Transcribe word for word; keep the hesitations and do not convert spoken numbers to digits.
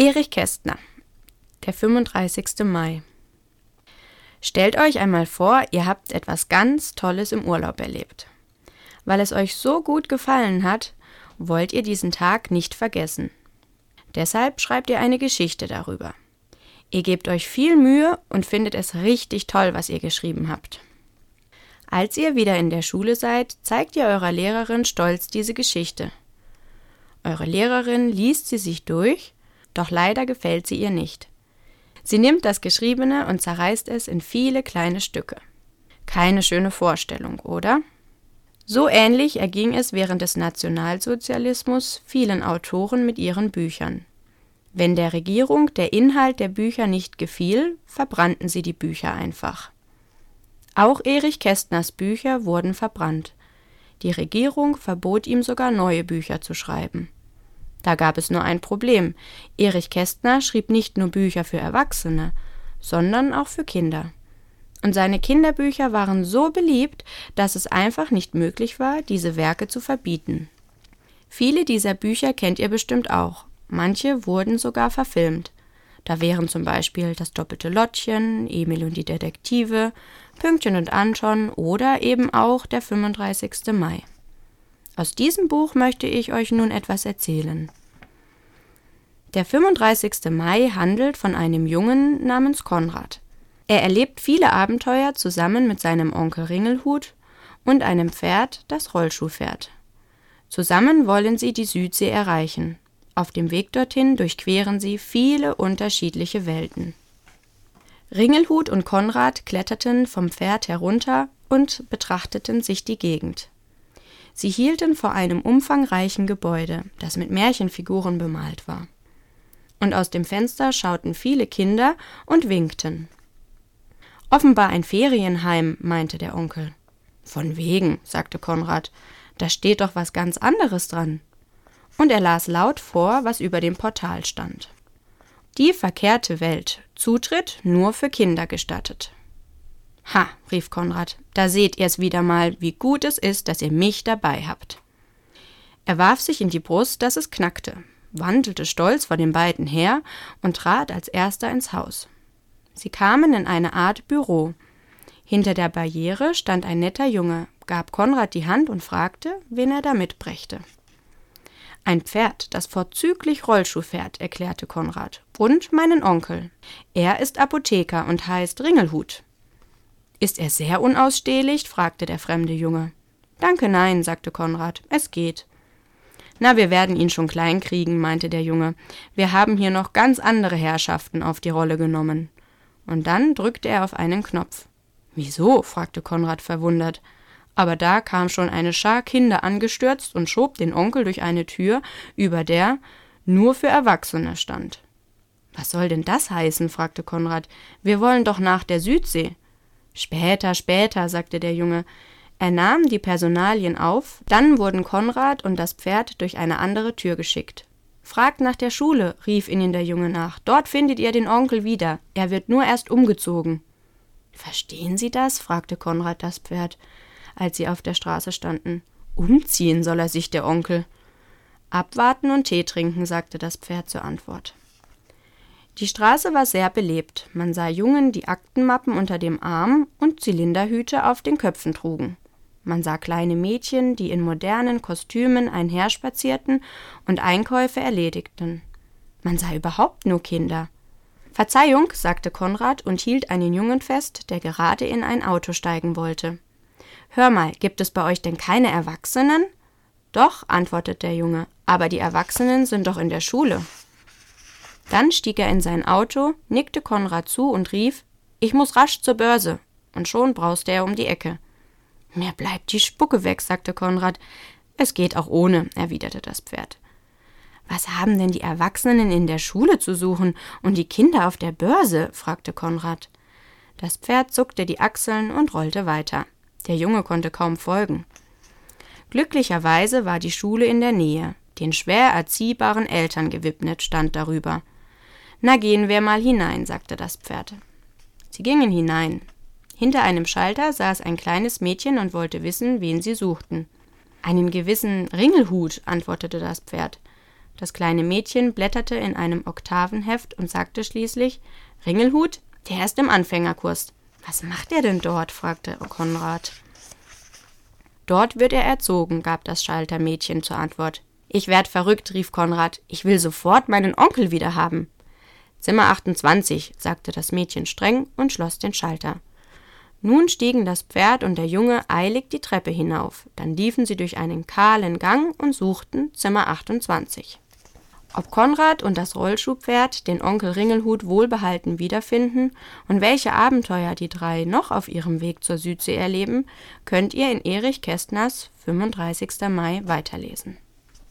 Erich Kästner, der fünfunddreißigste Mai. Stellt euch einmal vor, ihr habt etwas ganz Tolles im Urlaub erlebt. Weil es euch so gut gefallen hat, wollt ihr diesen Tag nicht vergessen. Deshalb schreibt ihr eine Geschichte darüber. Ihr gebt euch viel Mühe und findet es richtig toll, was ihr geschrieben habt. Als ihr wieder in der Schule seid, zeigt ihr eurer Lehrerin stolz diese Geschichte. Eure Lehrerin liest sie sich durch, doch leider gefällt sie ihr nicht. Sie nimmt das Geschriebene und zerreißt es in viele kleine Stücke. Keine schöne Vorstellung, oder? So ähnlich erging es während des Nationalsozialismus vielen Autoren mit ihren Büchern. Wenn der Regierung der Inhalt der Bücher nicht gefiel, verbrannten sie die Bücher einfach. Auch Erich Kästners Bücher wurden verbrannt. Die Regierung verbot ihm sogar neue Bücher zu schreiben. Da gab es nur ein Problem. Erich Kästner schrieb nicht nur Bücher für Erwachsene, sondern auch für Kinder. Und seine Kinderbücher waren so beliebt, dass es einfach nicht möglich war, diese Werke zu verbieten. Viele dieser Bücher kennt ihr bestimmt auch. Manche wurden sogar verfilmt. Da wären zum Beispiel Das doppelte Lottchen, Emil und die Detektive, Pünktchen und Anton oder eben auch Der fünfunddreißigste Mai. Aus diesem Buch möchte ich euch nun etwas erzählen. Der fünfunddreißigste Mai handelt von einem Jungen namens Konrad. Er erlebt viele Abenteuer zusammen mit seinem Onkel Ringelhut und einem Pferd, das Rollschuh fährt. Zusammen wollen sie die Südsee erreichen. Auf dem Weg dorthin durchqueren sie viele unterschiedliche Welten. Ringelhut und Konrad kletterten vom Pferd herunter und betrachteten sich die Gegend. Sie hielten vor einem umfangreichen Gebäude, das mit Märchenfiguren bemalt war. Und aus dem Fenster schauten viele Kinder und winkten. Offenbar ein Ferienheim, meinte der Onkel. Von wegen, sagte Konrad, da steht doch was ganz anderes dran. Und er las laut vor, was über dem Portal stand. Die verkehrte Welt, Zutritt nur für Kinder gestattet. Ha, rief Konrad, da seht ihr's wieder mal, wie gut es ist, dass ihr mich dabei habt. Er warf sich in die Brust, dass es knackte, wandelte stolz vor den beiden her und trat als erster ins Haus. Sie kamen in eine Art Büro. Hinter der Barriere stand ein netter Junge, gab Konrad die Hand und fragte, wen er da mitbrächte. Ein Pferd, das vorzüglich Rollschuh fährt, erklärte Konrad, und meinen Onkel. Er ist Apotheker und heißt Ringelhut. »Ist er sehr unausstehlich?« fragte der fremde Junge. »Danke, nein«, sagte Konrad, »es geht.« »Na, wir werden ihn schon klein kriegen«, meinte der Junge. »Wir haben hier noch ganz andere Herrschaften auf die Rolle genommen.« Und dann drückte er auf einen Knopf. »Wieso?« fragte Konrad verwundert. Aber da kam schon eine Schar Kinder angestürzt und schob den Onkel durch eine Tür, über der »nur für Erwachsene« stand. »Was soll denn das heißen?« fragte Konrad. »Wir wollen doch nach der Südsee.« »Später, später«, sagte der Junge. Er nahm die Personalien auf, dann wurden Konrad und das Pferd durch eine andere Tür geschickt. »Fragt nach der Schule«, rief ihnen der Junge nach. »Dort findet ihr den Onkel wieder. Er wird nur erst umgezogen.« »Verstehen Sie das?« fragte Konrad das Pferd, als sie auf der Straße standen. »Umziehen soll er sich, der Onkel.« »Abwarten und Tee trinken«, sagte das Pferd zur Antwort. Die Straße war sehr belebt. Man sah Jungen, die Aktenmappen unter dem Arm und Zylinderhüte auf den Köpfen trugen. Man sah kleine Mädchen, die in modernen Kostümen einherspazierten und Einkäufe erledigten. Man sah überhaupt nur Kinder. »Verzeihung«, sagte Konrad und hielt einen Jungen fest, der gerade in ein Auto steigen wollte. »Hör mal, gibt es bei euch denn keine Erwachsenen?« »Doch«, antwortete der Junge, »aber die Erwachsenen sind doch in der Schule.« Dann stieg er in sein Auto, nickte Konrad zu und rief, »Ich muss rasch zur Börse«, und schon brauste er um die Ecke. »Mir bleibt die Spucke weg«, sagte Konrad. »Es geht auch ohne«, erwiderte das Pferd. »Was haben denn die Erwachsenen in der Schule zu suchen und die Kinder auf der Börse?« fragte Konrad. Das Pferd zuckte die Achseln und rollte weiter. Der Junge konnte kaum folgen. Glücklicherweise war die Schule in der Nähe. Den schwer erziehbaren Eltern gewidmet stand darüber. »Na, gehen wir mal hinein«, sagte das Pferd. Sie gingen hinein. Hinter einem Schalter saß ein kleines Mädchen und wollte wissen, wen sie suchten. »Einen gewissen Ringelhut«, antwortete das Pferd. Das kleine Mädchen blätterte in einem Oktavenheft und sagte schließlich: »Ringelhut, der ist im Anfängerkurs.« »Was macht er denn dort?« fragte Konrad. »Dort wird er erzogen«, gab das Schaltermädchen zur Antwort. »Ich werd verrückt«, rief Konrad. »Ich will sofort meinen Onkel wieder haben.« »Zimmer achtundzwanzig«, sagte das Mädchen streng und schloss den Schalter. Nun stiegen das Pferd und der Junge eilig die Treppe hinauf. Dann liefen sie durch einen kahlen Gang und suchten Zimmer achtundzwanzig. Ob Konrad und das Rollschuhpferd den Onkel Ringelhut wohlbehalten wiederfinden und welche Abenteuer die drei noch auf ihrem Weg zur Südsee erleben, könnt ihr in Erich Kästners fünfunddreißigster Mai weiterlesen.